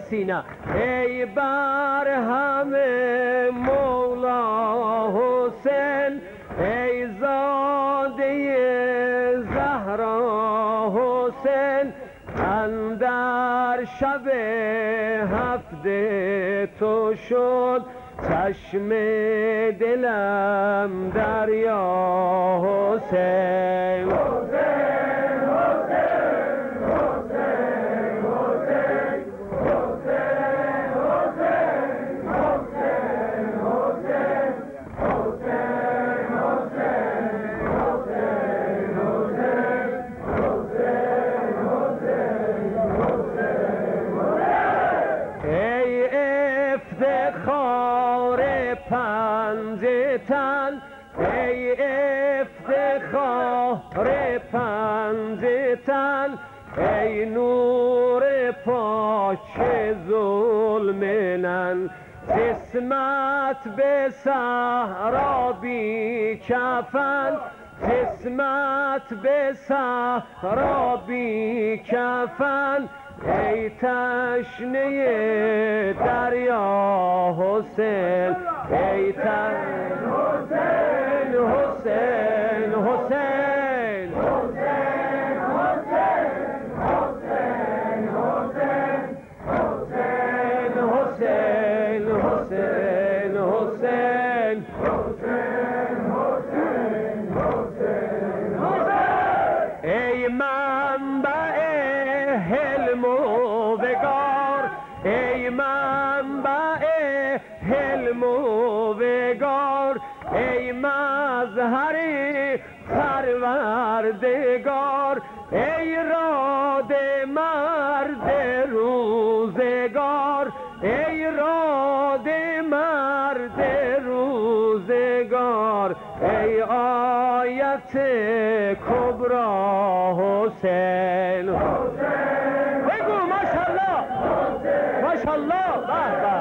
سینه ای بر همه مولا حسین ای زاده زهرا حسین اندر شب هفته تو شد چشم دلم دریا حسین پنجتن ای افتخار پنجتن ای نور پاک ظلمنن جسمت به صحرا بی کفن جسمت به صحرا بی کفن ای تشنه دریا حسین ای حسین حسین حسین ای منبع حلم و وقار ای منبع حلم و وقار ای مظهر پروردگار ای راد مرد روزگار ای راد مرد روزگار ای آیت کبرا حسین بگو ماشاءالله ماشاءالله به به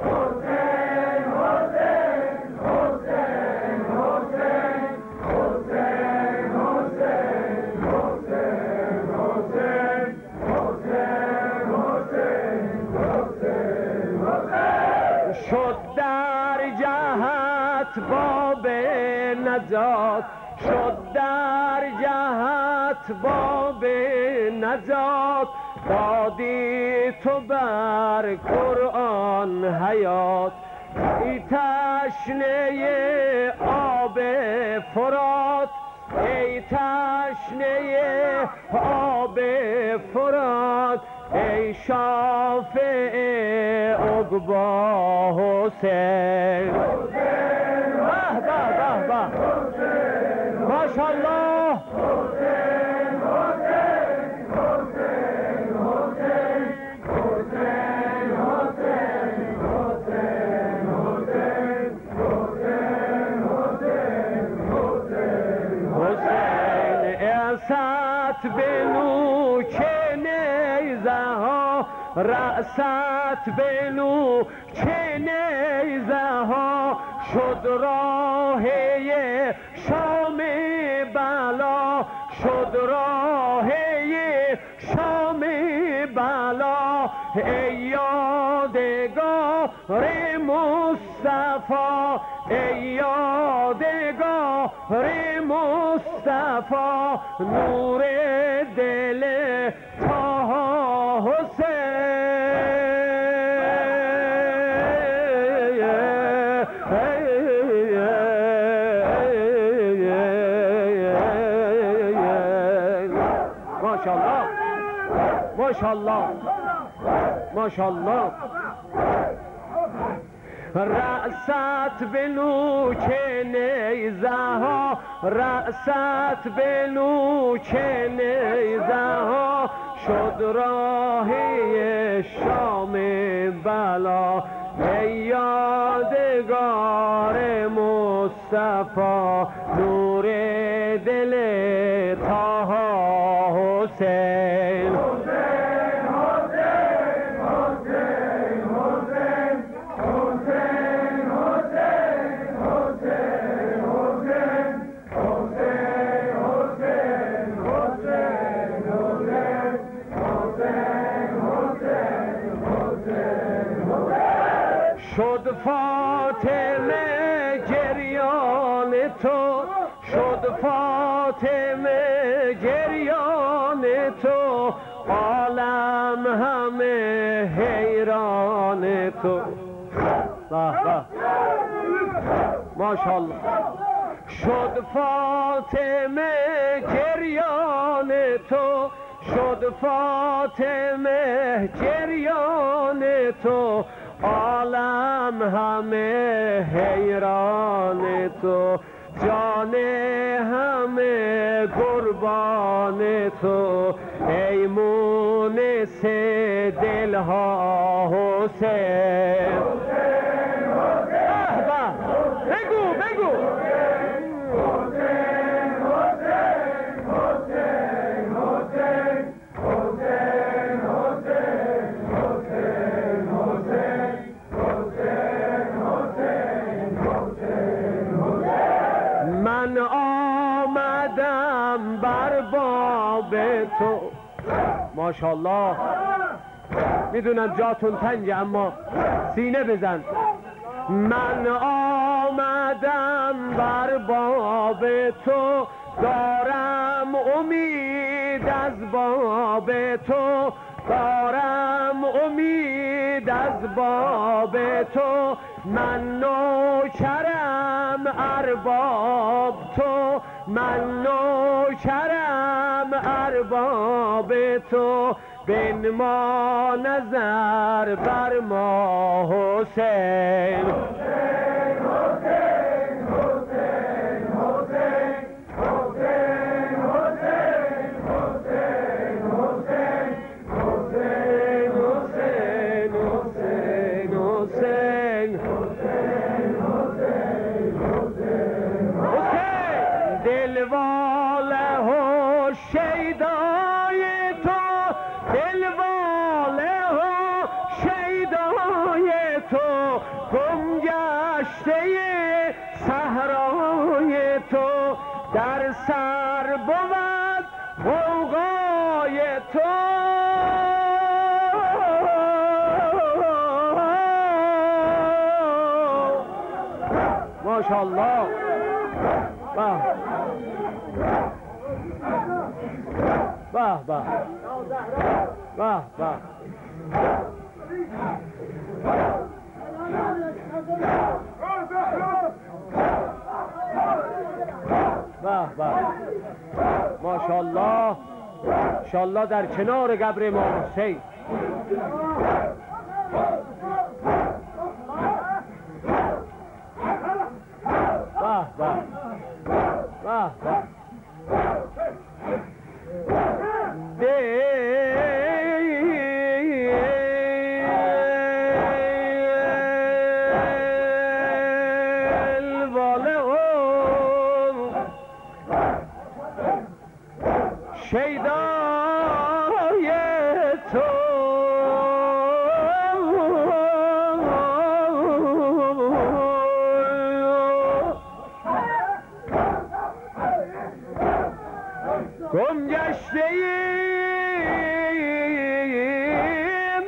شد در جهت باب نجات شد در جهت باب نجات دادی تو بر قرآن حیات ای تشنه آب فرات ای تشنه آب فرات ای شافع عقبا حسین به به به به ماشاءالله رأست به نوک نیزه ها رأست به نوک نیزه ها شد راه شام بلا شد راه شام بلا ای یادگار مصطفی ای یادگار مصطفی نور دل طه ماشاءالله ماشاءالله ماشاءالله رأست به نوک نیزه ها رأست به نوک نیزه ها شد راهی شام بلا ای یادگار مصطفی نور دل طه حسین شد فاطمه گریان تو، شد فاطمه گریان تو، عالم همه حیران تو. ماشاءالله. شد فاطمه گریان تو، شد فاطمه گریان تو، عالم همه حیران تو، جان همه قربان تو، ای مونس دلها حسین. بگو بگو. من آمدم بر باب تو. ماشاءالله. میدونم جاتون تنگه اما سینه بزن. من آمدم بر باب تو، دارم امید از باب تو، دارم امید از باب تو، من نوکرم ارباب تو، من نوکرم ارباب تو، بنما نظر بر ما حسین. دلواله و شیدای تو، دلواله و شیدای تو، گم گشته صحرای تو، در سر بود غوغای تو. ماشاءالله. به به به به. به به. ماشاءالله. انشاءالله در کنار قبر امام حسین. به به به به. شیدای تو، گم گشته ایم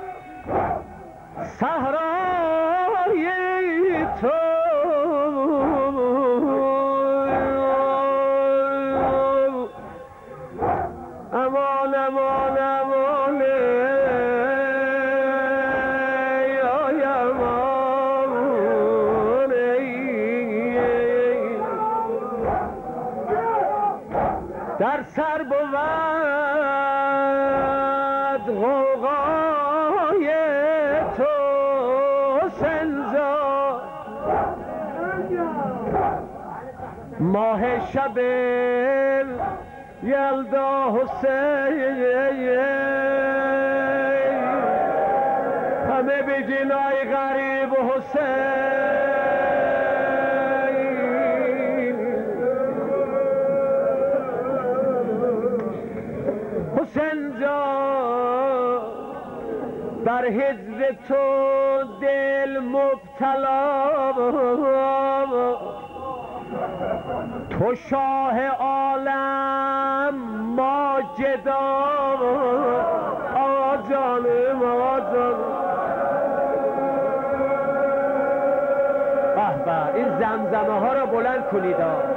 صحرای تو، امان امان امان ای امان در سر بود غوغای تو سنزا، ماه شب یلدا حسین، همه بگین ای غریب حسین. حسین جان در هجر تو دل مبتلا، تو شاه عالم ماجدا، آقا جانم آقا جانم. به این زمزمه ها را بلند کنید.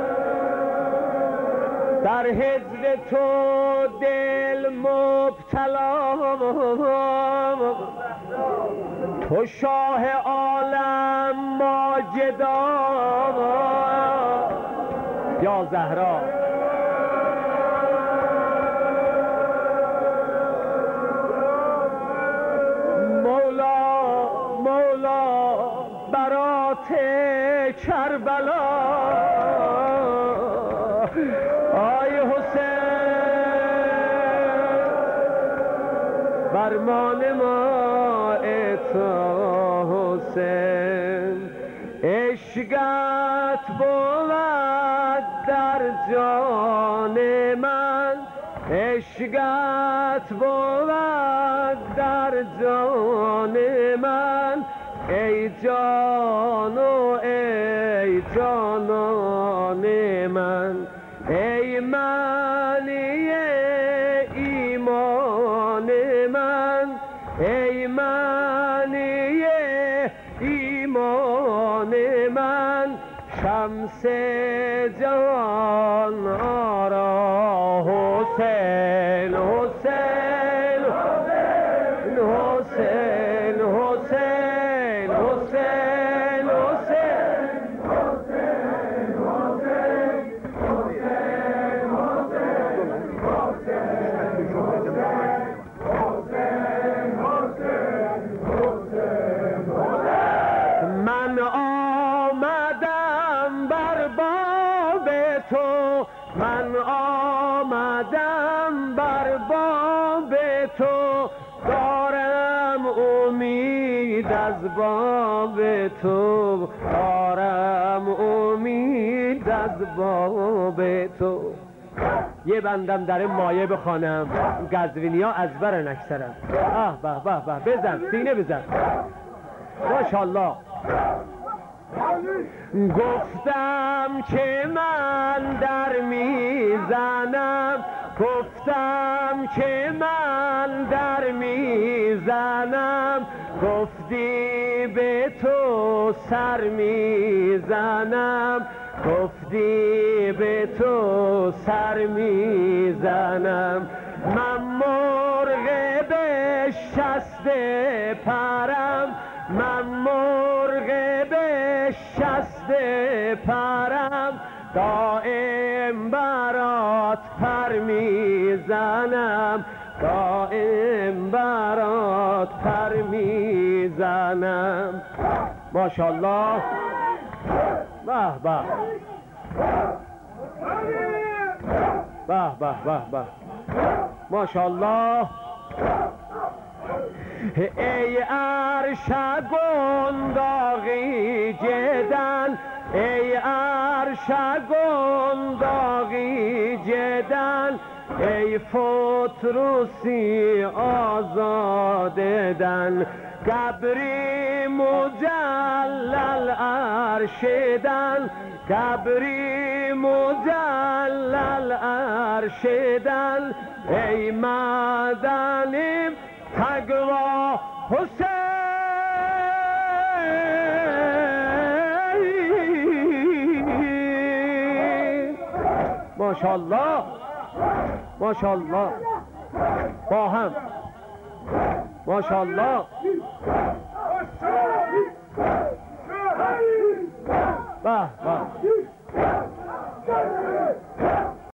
در هجر تو دل مبتلا، تو شاه عالم ماجدا یا زهرا. مولا مولا برات کربلا، آی حسین برمان ما اتا حسین. عشقت بود در جان من، عشقت بود در جان من، ای جان و ای جانان من، ای معنی ایمان من، ای معنی ایمان من، شمس جهان آرا حسین حسین حسین حسین حسین من آمدم بر باب تو، من آمدم بر باب تو، دارم امید از باب تو، دارم امید از باب تو. یه بندم در این مایه بخوانم، قزوینی ها از برن اکثرم. به به به بزن سینه بزن ماشاءالله. گفتم که من در میزنم، گفتم که من در میزنم، گفتی به تو سر میزنم، گفتی به تو سر میزنم. من مرغ به شست پرم، من مرغ به شست پرم، دائم برات پر میزنم، دائم برات پر میزنم. ماشاءالله. به به به به به به ماشاءالله. ای ارشگنداغی جدن، ای ارشگنداغی جدن، ای فتروسی آزاددن، گبری مجلل ارشدن، گبری مجلل ارشدن، ای مدنی تقوا حسین. ماشاءالله ماشاءالله با هم ماشاءالله. به به